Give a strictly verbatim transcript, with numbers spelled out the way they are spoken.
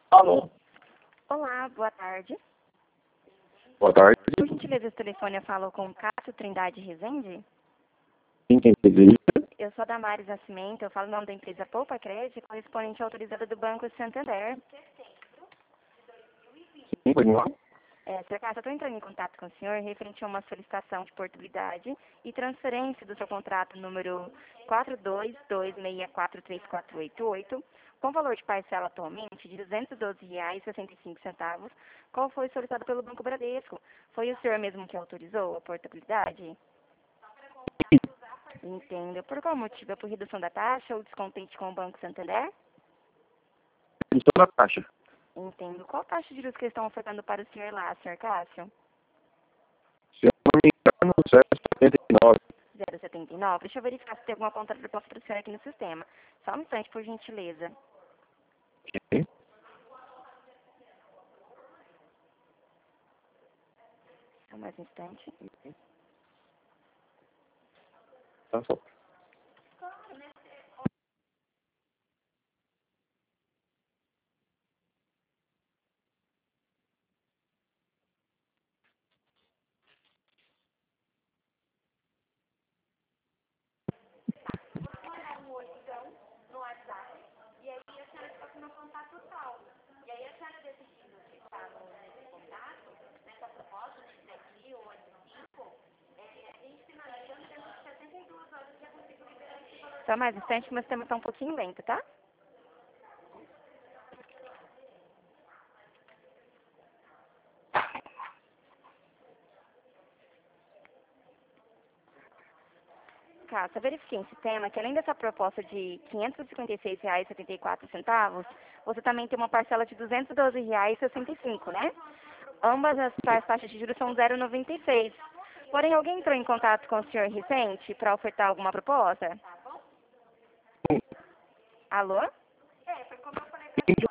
Alô, Olá, boa tarde. boa tarde. Por gentileza, esse telefone eu falo com Cássio Trindade Rezende. Quem quem deseja? Eu sou a Damares Nascimento, eu falo em nome da empresa Poupa Crédito, correspondente autorizada do Banco Santander. Sim, pode falar? É, senhor Cássio, eu estou entrando em contato com o senhor referente a uma solicitação de portabilidade e transferência do seu contrato número quatro dois dois seis quatro três quatro oito oito, com valor de parcela atualmente de duzentos e doze reais e sessenta e cinco centavos, qual foi solicitado pelo Banco Bradesco. Foi o senhor mesmo que autorizou a portabilidade? Entendo. Por qual motivo? É por redução da taxa ou descontente com o Banco Santander? Estou na taxa. Entendo. Qual taxa de juros que eles estão ofertando para o senhor lá, senhor Cássio? Se eu não me engano, zero vírgula setenta e nove. zero vírgula setenta e nove. Deixa eu verificar se tem alguma contraproposta para o senhor aqui no sistema. Só um instante, por gentileza. Ok. Só mais um instante. Tá só. Só mais um instante, que meu sistema está um pouquinho lento, tá? Cássio, eu verifiquei em sistema que além dessa proposta de quinhentos e cinquenta e seis reais e setenta e quatro centavos, você também tem uma parcela de duzentos e doze reais e sessenta e cinco, né? Ambas as ta- taxas de juros são zero vírgula noventa e seis. Porém, alguém entrou em contato com o senhor recente para ofertar alguma proposta? Alô?